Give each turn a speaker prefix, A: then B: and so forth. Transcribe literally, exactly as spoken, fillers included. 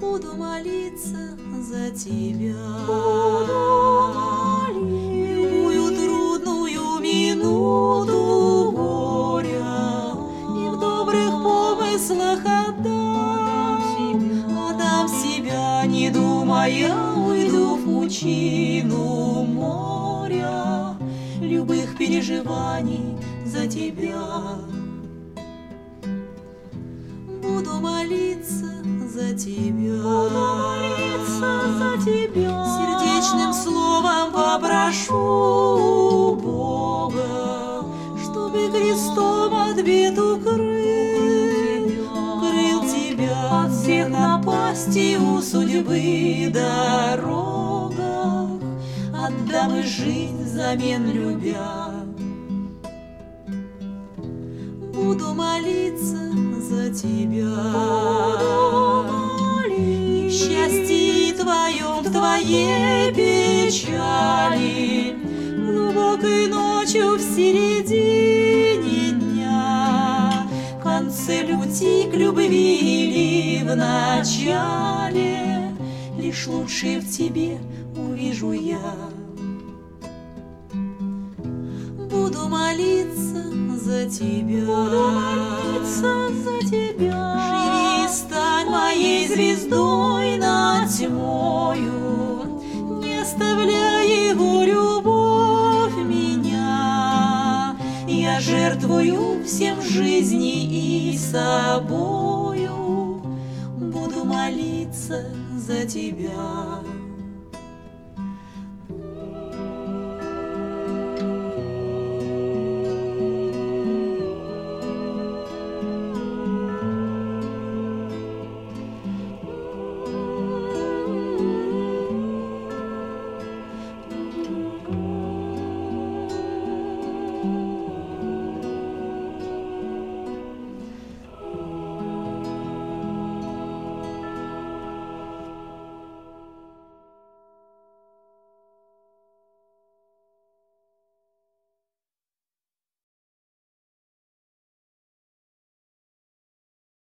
A: Буду молиться за тебя,
B: буду молиться.
A: Любую трудную минуту горя и в добрых помыслах отдам себя, отдам себя, не думая, уйду в пучину моря любых переживаний за тебя. Буду молиться за тебя,
B: буду молиться за тебя,
A: сердечным словом попрошу Бога, чтобы крестом от бед укрыл, укрыл тебя от всех напастей у судьбы дорогах, отдам и жизнь взамен любя. Буду молиться за тебя,
B: молиться.
A: И в счастье твоем, в твоей печали, глубокой ночью в середине дня, в конце пути к любви или в начале, лишь лучшее в тебе увижу я. Буду молиться за тебя,
B: буду молиться за тебя.
A: Живи и стань моей звездой над тьмою, не оставляй его любовь меня. Я жертвую всем жизни и собою, буду молиться за тебя.